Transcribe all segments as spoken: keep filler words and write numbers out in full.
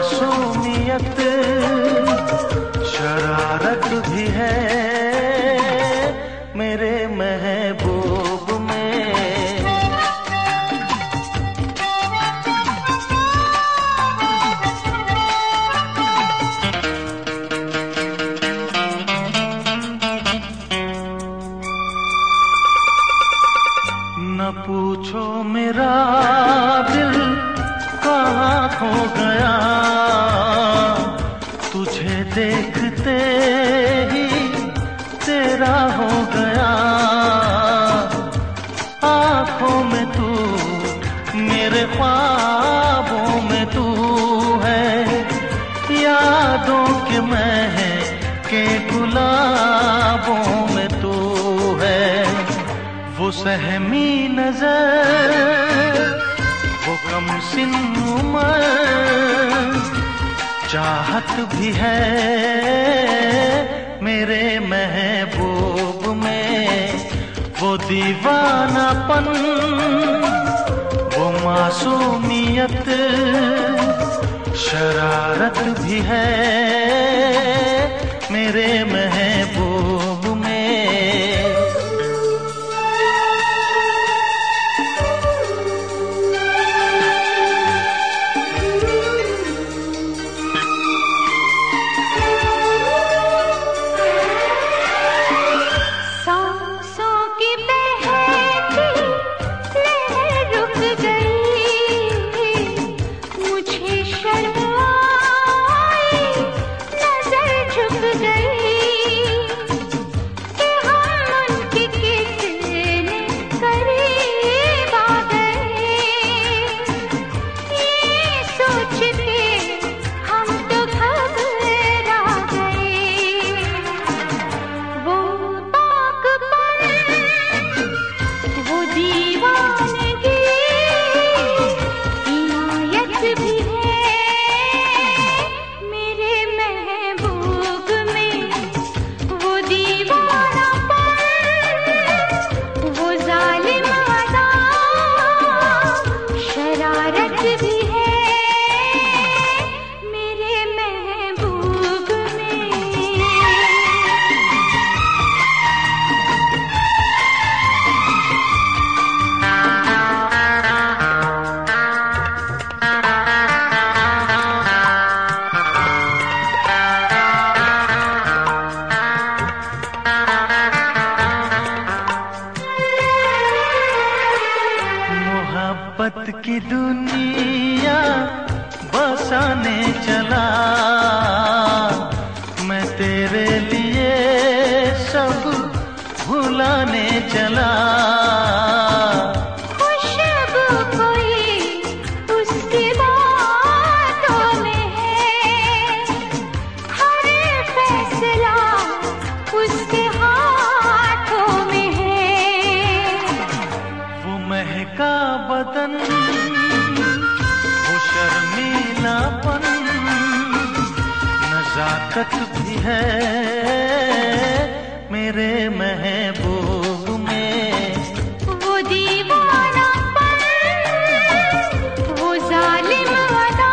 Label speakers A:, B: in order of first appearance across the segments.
A: मासूमियत शरारत भी है मेरे महबूब में। न पूछो मेरा दिल कहाँ खो गया, तुझे देखते ही तेरा हो गया। आँखों में तू, मेरे ख्वाबों में तू है, यादों के महके गुलाबों में तू है। वो सहमी नजर, वो कम सिन उम्र, चाहत भी है मेरे महबूब में। वो दीवानापन, वो मासूमियत शरारत भी है मेरे महबूब में। मोहब्बत की दुनिया बसाने चला, मैं तेरे लिए सब भुलाने चला।
B: खुशबू कोई उसकी बातों में है, हर फैसला उसके हाथों में है।
A: वो महका बदन, वो शर्मीलापन, नजाकत भी है मेरे महबूब में।
B: वो दीवानापन, वो जालिम अदा,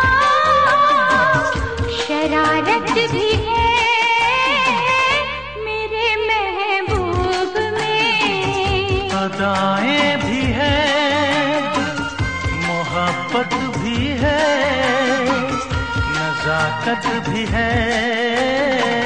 B: शरारत भी है मेरे महबूब में।
A: अदाएं भी है, मोहब्बत भी है, नजाकत भी है